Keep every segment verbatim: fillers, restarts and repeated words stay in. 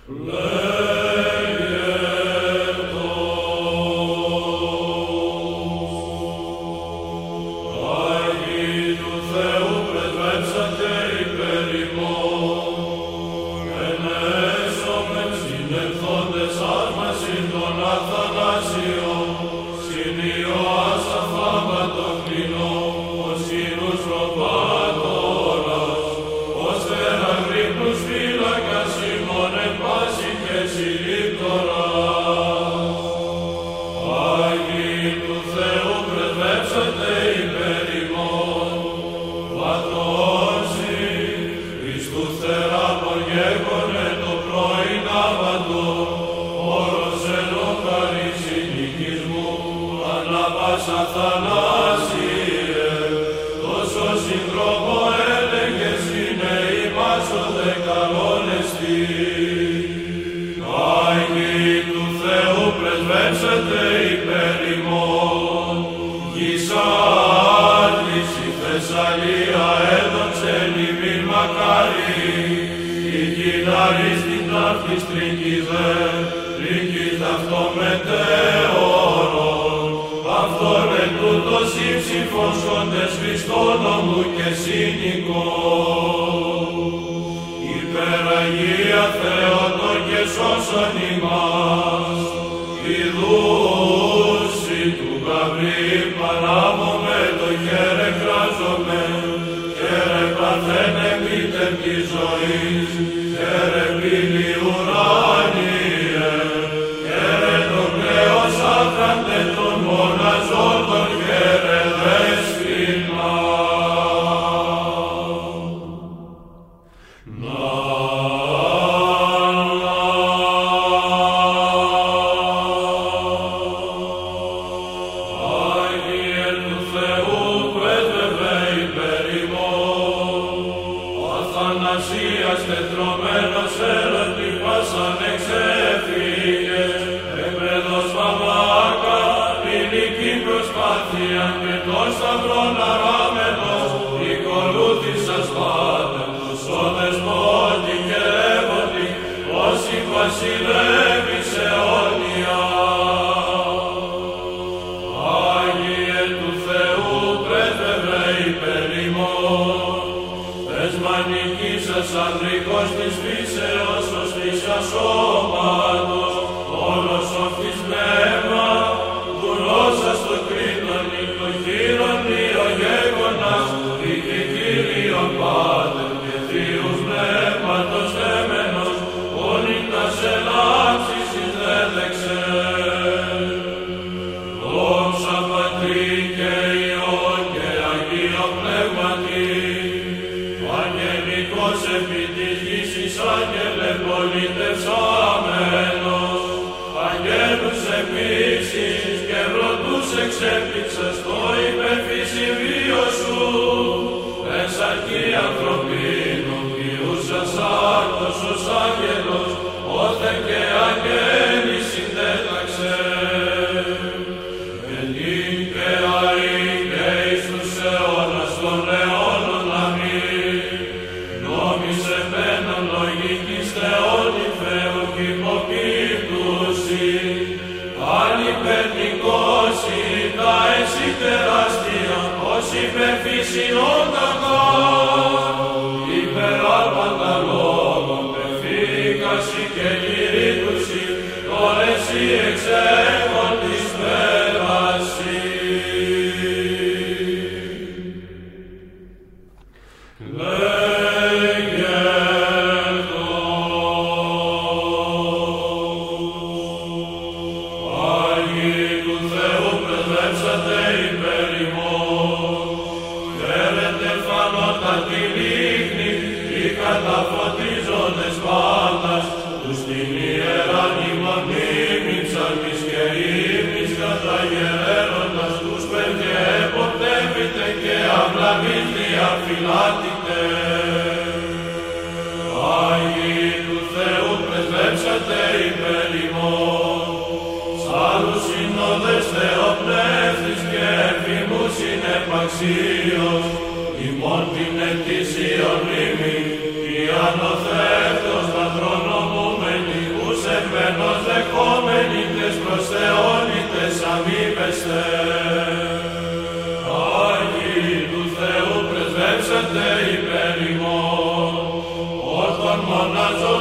Ετήσιον μνήμη, η ανωθέτως πατρονομούμενη,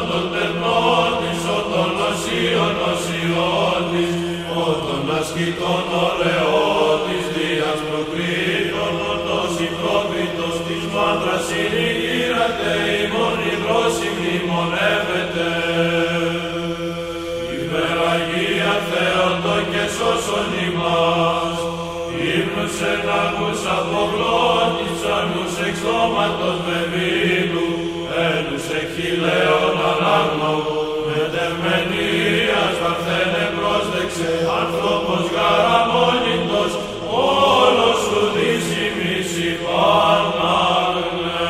των τεχνών της, ο των οσίων οσιών της, ο των ασκητών ωραιών της, δίας προκρίτων, ο τος υπρόκριτος της μάντρας συνηγύρατε, ημών υδρός ημνημονεύεται. Υπεραγία Θεότο και σώσον ημάς, ύμνους ενάγους απογλώτης, ανούς εξ στόματος βεβήλου, ένους εκχυλαίων ανάγνω, μετευμενίας παρθένε πρόσδεξε, άνθρωπος γαραμόνητος, όλος σου δύσιμης υπάναγνε.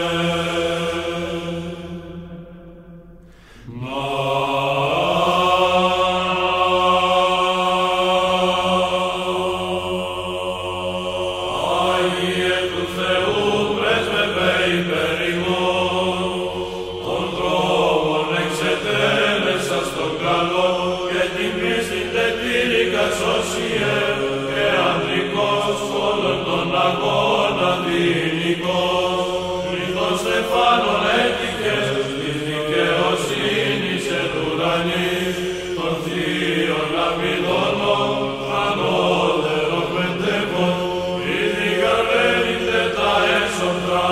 Άγιε του Θεού πρέσβευε υπέρ ημών, των δρόμων εξετέλεσας τον καλό και την πίστη τετήρηκα σωσιέ και ανδρικός όλων των αγώνα διηνικός. Λιθός στεφάνων έτυχες της δικαιοσύνης εν ουρανής, των θείων λαμπιδώνων ανώτερων μετεύων, ηθικαραίνεται τα έσωτρα.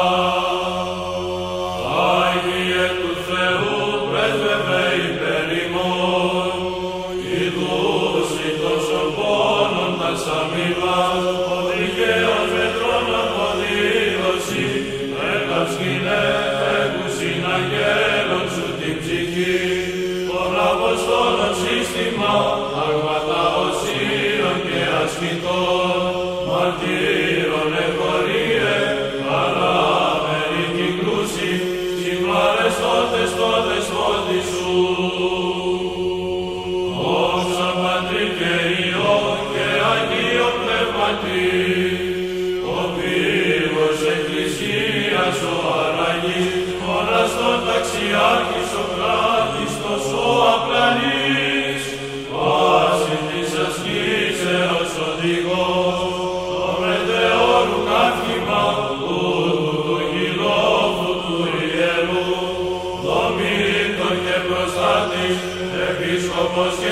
Άγιε του Θεού πρέσβευε υπέρ ημών, ειδούσι τόσων πόνων τας αμοιβάς, ο δικαίος μετρών αποδίδωση, έκαυσκηνε έκουσιν αγγέλων σου την ψυχή, των Αποστόλων σύστημα, άγματα οσίων και ασκητών, μαρτύρων εγχωρίε, παράμεροι κυκλούσι, συμπαρεστώτες το δεσπότη σου. Δόξα Πατρί και Υιό και Αγίο Πνεύματι, ο πύργος εκκλησίας ο αραγής, μοναστών ταξιάρχης ο κράτιστος ο απλανής, βάση της ασκήσεως οδηγός, το μετεώρου καύχημα τούτου του γυλόφου του ιερού, δομήτων και προστάτης, επίσκοπος και